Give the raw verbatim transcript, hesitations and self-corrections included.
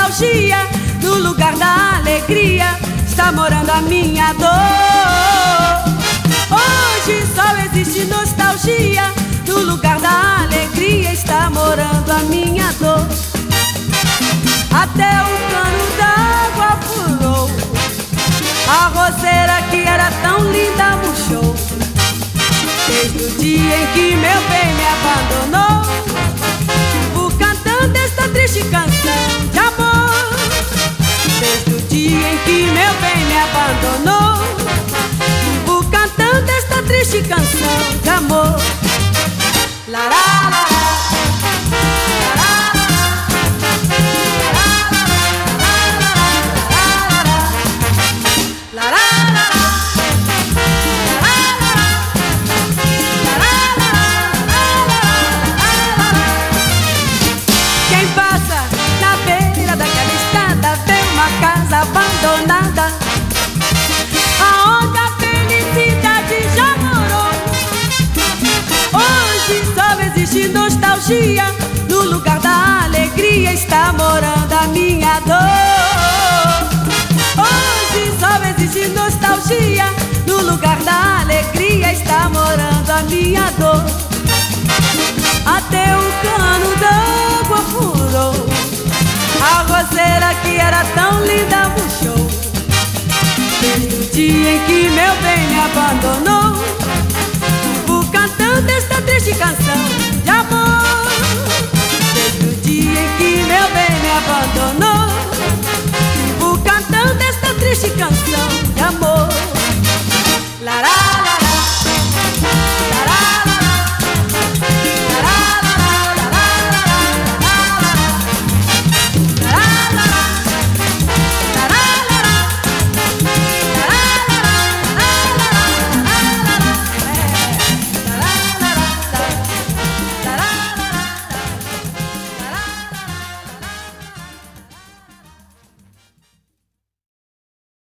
nostalgia. No lugar da alegria está morando a minha dor. Hoje só existe nostalgia. No lugar da alegria está morando a minha dor. Até o cano d'água furou, a roseira que era tão linda murchou. Desde o dia em que meu bem me abandonou, vivo cantando esta triste canção de amor. Desde o dia em que meu bem me abandonou, vivo cantando esta triste canção de amor. Lará, lará. Abandonada, aonde a felicidade já morou. Hoje só existe nostalgia. No lugar da alegria está morando a minha dor. Hoje só existe nostalgia. No lugar da alegria está morando a minha dor. Até o cano d'água furou, a roseira que era tão linda murchou. Desde o dia em que meu bem me abandonou, vivo cantando esta triste canção de amor. Desde o dia em que meu bem me abandonou, vivo cantando esta triste canção